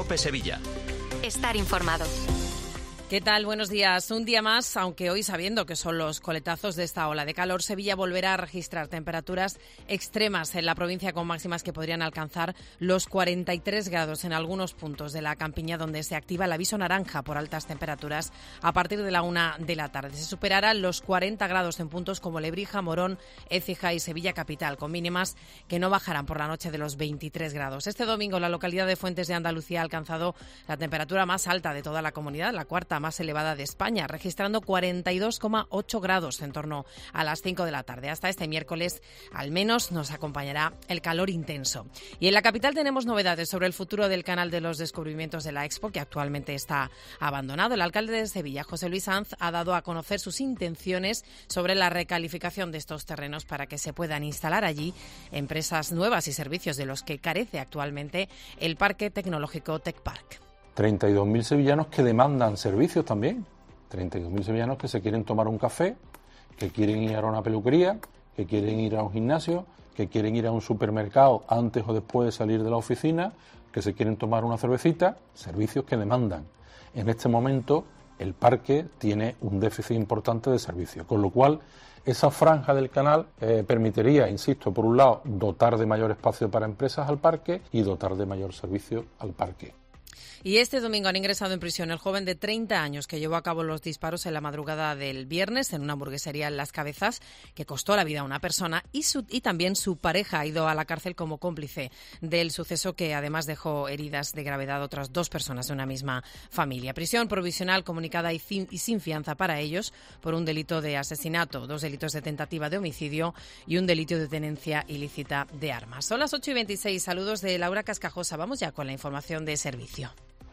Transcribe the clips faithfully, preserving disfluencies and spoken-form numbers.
COPE Sevilla. Estar informado. ¿Qué tal? Buenos días. Un día más, aunque hoy sabiendo que son los coletazos de esta ola de calor, Sevilla volverá a registrar temperaturas extremas en la provincia con máximas que podrían alcanzar los cuarenta y tres grados en algunos puntos de la campiña, donde se activa el aviso naranja por altas temperaturas a partir de la una de la tarde. Se superarán los cuarenta grados en puntos como Lebrija, Morón, Écija y Sevilla capital, con mínimas que no bajarán por la noche de los veintitrés grados. Este domingo la localidad de Fuentes de Andalucía ha alcanzado la temperatura más alta de toda la comunidad, la cuarta más elevada de España, registrando cuarenta y dos coma ocho grados en torno a las cinco de la tarde. Hasta este miércoles, al menos, nos acompañará el calor intenso. Y en la capital tenemos novedades sobre el futuro del canal de los descubrimientos de la Expo, que actualmente está abandonado. El alcalde de Sevilla, José Luis Sanz, ha dado a conocer sus intenciones sobre la recalificación de estos terrenos para que se puedan instalar allí empresas nuevas y servicios de los que carece actualmente el Parque Tecnológico Tech Park. treinta y dos mil sevillanos que demandan servicios también, treinta y dos mil sevillanos que se quieren tomar un café, que quieren ir a una peluquería, que quieren ir a un gimnasio, que quieren ir a un supermercado antes o después de salir de la oficina, que se quieren tomar una cervecita, servicios que demandan. En este momento el parque tiene un déficit importante de servicios, con lo cual esa franja del canal eh, permitiría, insisto, por un lado, dotar de mayor espacio para empresas al parque y dotar de mayor servicio al parque. Y este domingo han ingresado en prisión el joven de treinta años que llevó a cabo los disparos en la madrugada del viernes en una hamburguesería en Las Cabezas, que costó la vida a una persona, y, su, y también su pareja ha ido a la cárcel como cómplice del suceso, que además dejó heridas de gravedad a otras dos personas de una misma familia. Prisión provisional comunicada y, fin, y sin fianza para ellos por un delito de asesinato, dos delitos de tentativa de homicidio y un delito de tenencia ilícita de armas. Son las ocho y veintiséis. Saludos de Laura Cascajosa. Vamos ya con la información de servicio.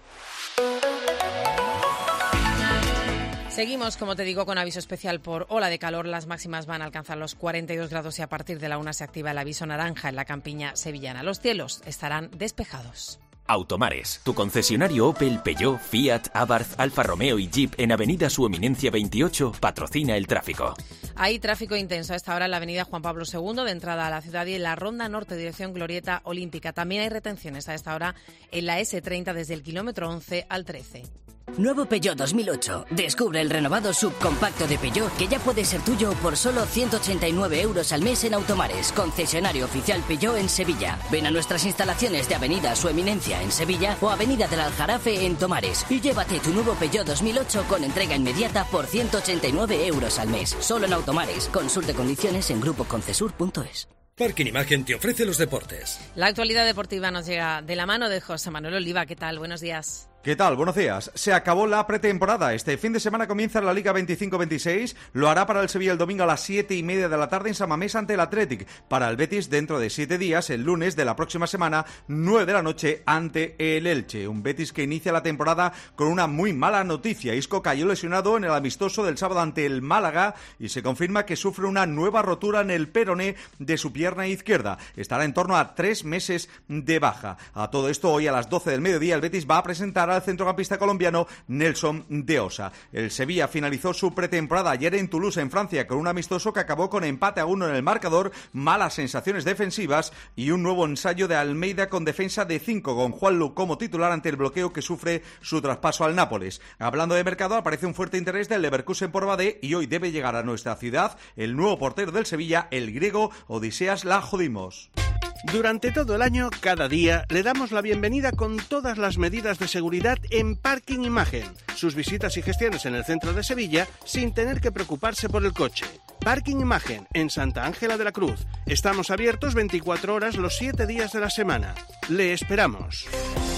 Seguimos, como te digo, con aviso especial por ola de calor. Las máximas van a alcanzar los cuarenta y dos grados y a partir de la una se activa el aviso naranja en la campiña sevillana. Los cielos estarán despejados. Automares, tu concesionario Opel, Peugeot, Fiat, Abarth, Alfa Romeo y Jeep en Avenida Su Eminencia veintiocho patrocina el tráfico. Hay tráfico intenso a esta hora en la avenida Juan Pablo segundo de entrada a la ciudad y en la Ronda Norte dirección Glorieta Olímpica. También hay retenciones a esta hora en la ese treinta desde el kilómetro once al trece. Nuevo Peugeot dos mil ocho. Descubre el renovado subcompacto de Peugeot que ya puede ser tuyo por solo ciento ochenta y nueve euros al mes en Automares, concesionario oficial Peugeot en Sevilla. Ven a nuestras instalaciones de Avenida Su Eminencia en Sevilla o Avenida del Aljarafe en Tomares y llévate tu nuevo Peugeot dos mil ocho con entrega inmediata por ciento ochenta y nueve euros al mes. Solo en Automares. Consulte condiciones en grupo concesur punto es. Parking Imagen te ofrece los deportes. La actualidad deportiva nos llega de la mano de José Manuel Oliva. ¿Qué tal? Buenos días. ¿Qué tal? Buenos días. Se acabó la pretemporada. Este fin de semana comienza la Liga veinticinco veintiséis. Lo hará para el Sevilla el domingo a las siete y media de la tarde en San Mamés ante el Athletic. Para el Betis dentro de siete días, el lunes de la próxima semana, nueve de la noche ante el Elche. Un Betis que inicia la temporada con una muy mala noticia. Isco cayó lesionado en el amistoso del sábado ante el Málaga y se confirma que sufre una nueva rotura en el peroné de su pierna izquierda. Estará en torno a tres meses de baja. A todo esto, hoy a las doce del mediodía, el Betis va a presentar al centrocampista colombiano Nelson de Osa. El Sevilla finalizó su pretemporada ayer en Toulouse, en Francia, con un amistoso que acabó con empate a uno en el marcador, malas sensaciones defensivas y un nuevo ensayo de Almeida con defensa de cinco, con Juanlu como titular ante el bloqueo que sufre su traspaso al Nápoles. Hablando de mercado, aparece un fuerte interés del Leverkusen por Badé y hoy debe llegar a nuestra ciudad el nuevo portero del Sevilla, el griego Odiseas Lahodimos. Durante todo el año, cada día, le damos la bienvenida con todas las medidas de seguridad en Parking Imagen. Sus visitas y gestiones en el centro de Sevilla sin tener que preocuparse por el coche. Parking Imagen, en Santa Ángela de la Cruz. Estamos abiertos veinticuatro horas los siete días de la semana. Le esperamos.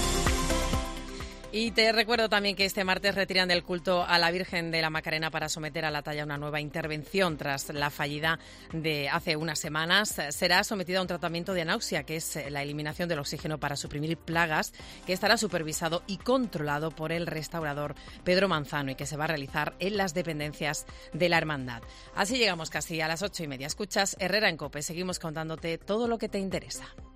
Y te recuerdo también que este martes retiran del culto a la Virgen de la Macarena para someter a la talla una nueva intervención tras la fallida de hace unas semanas. Será sometida a un tratamiento de anauxia, que es la eliminación del oxígeno para suprimir plagas, que estará supervisado y controlado por el restaurador Pedro Manzano y que se va a realizar en las dependencias de la Hermandad. Así llegamos casi a las ocho y media. Escuchas Herrera en COPE. Seguimos contándote todo lo que te interesa.